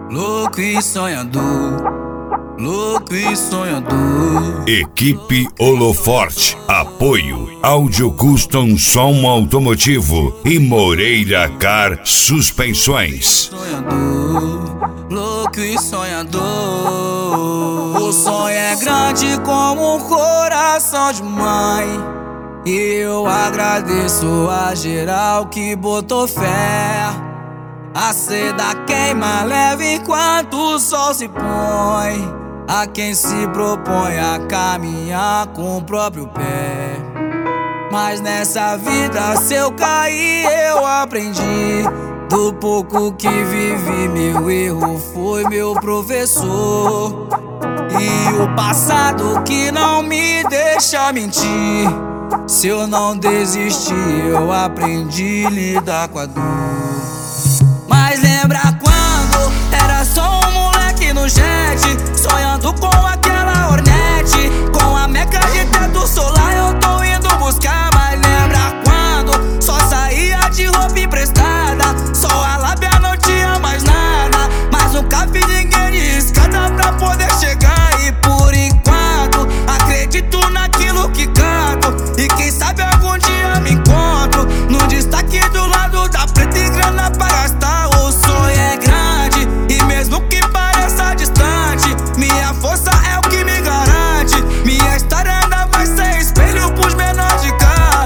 louco e sonhador, louco e sonhador. Equipe Holoforte, apoio Áudio Custom Som Automotivo e Moreira Car Suspensões. Sonhador, louco e sonhador. O sonho é grande como um coração de mãe, e eu agradeço a geral que botou fé. A seda queima leve enquanto o sol se põe, a quem se propõe a caminhar com o próprio pé. Mas nessa vida, se eu cair, eu aprendi. Do pouco que vivi, meu erro foi meu professor. E o passado que não me deixa mentir. Se eu não desistir, eu aprendi a lidar com a dor. Mas lembra quando era só um moleque no jet, sonhando com aquela Hornet, com a meca de teto solar eu tô indo buscar. Mas lembra quando só saía de roupa emprestada, só a lábia não tinha mais nada, mas nunca vi ninguém de escada pra poder chegar. E por enquanto acredito naquilo que canto, e quem sabe algum dia me encontro no destaque do lado da preta e grana pra gastar. O sonho é grande e mesmo que pareça distante, minha força é o que me garante. Minha história ainda vai ser espelho pros menores de cá.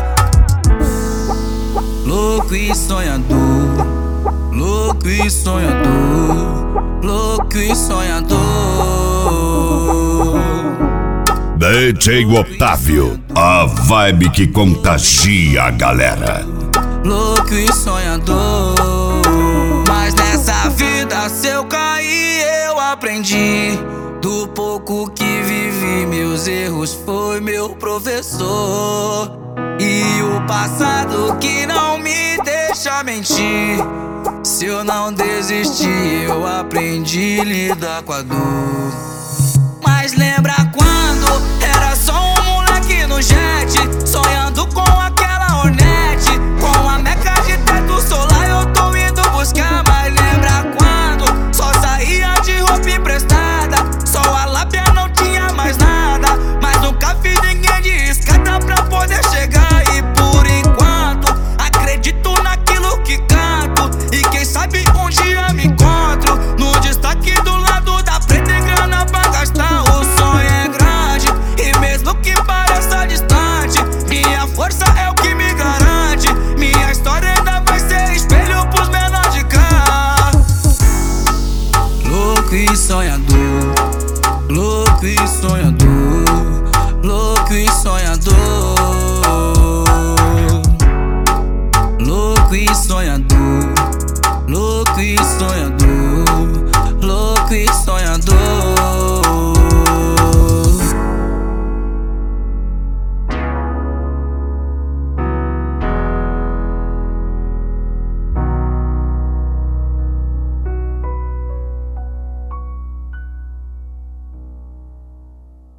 Louco e sonhador, louco e sonhador, louco e sonhador. DJ Otávio, a vibe que contagia a galera. Louco e sonhador. Mas nessa vida, se eu cair, eu aprendi. Do pouco que vivi, meus erros foi meu professor. E o passado que não me deixa mentir. Se eu não desistir, eu aprendi a lidar com a dor. Mas lembra quando era só um moleque no jet, sonhando com aquela Hornet, com a meca de teto solar eu tô indo buscar. Mas lembra quando só saía de roupa emprestada, só a lábia não tinha mais nada, mas nunca vi ninguém de escada pra poder chegar. E por enquanto acredito naquilo que canto, e quem sabe um dia me encontro no destaque do lado da preta e grana pra gastar. O sonho é grande e mesmo que pareça distante, minha força é o que me garante. Minha história ainda vai ser espelho pros menores de cá. Louco e sonhador,